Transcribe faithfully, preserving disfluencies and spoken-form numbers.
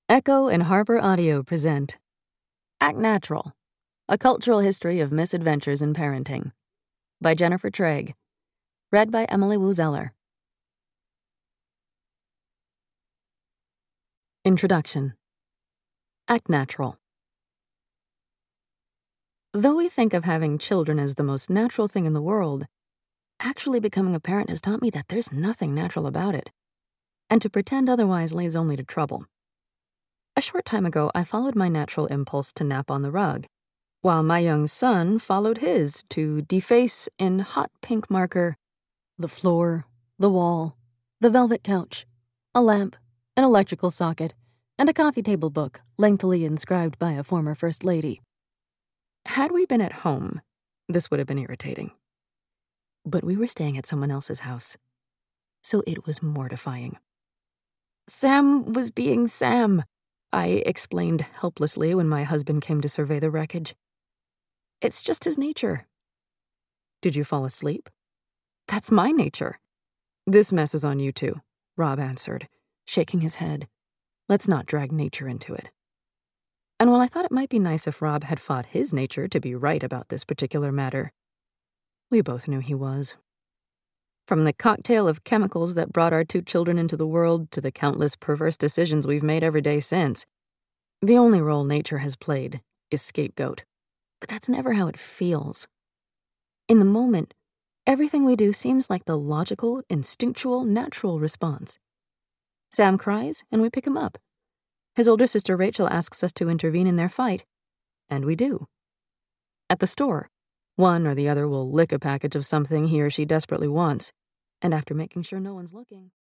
Echo and Harper Audio present Act Natural, A Cultural History of Misadventures in Parenting by Jennifer Trigg, read by Emily Wu Zeller. Introduction. Act Natural. Though we think of having children as the most natural thing in the world, actually becoming a parent has taught me that there's nothing natural about it, and to pretend otherwise leads only to trouble. A short time ago, I followed my natural impulse to nap on the rug, while my young son followed his to deface in hot pink marker the floor, the wall, the velvet couch, a lamp, an electrical socket, and a coffee table book lengthily inscribed by a former first lady. Had we been at home, this would have been irritating. But we were staying at someone else's house, so it was mortifying. Sam was being Sam, I explained helplessly when my husband came to survey the wreckage. It's just his nature. Did you fall asleep? That's my nature. This mess is on you too, Rob answered, shaking his head. Let's not drag nature into it. And while I thought it might be nice if Rob had fought his nature to be right about this particular matter, we both knew he was. From the cocktail of chemicals that brought our two children into the world to the countless perverse decisions we've made every day since, the only role nature has played is scapegoat. But that's never how it feels. In the moment, everything we do seems like the logical, instinctual, natural response. Sam cries, and we pick him up. His older sister Rachel asks us to intervene in their fight, and we do. At the store, one or the other will lick a package of something he or she desperately wants, and after making sure no one's looking...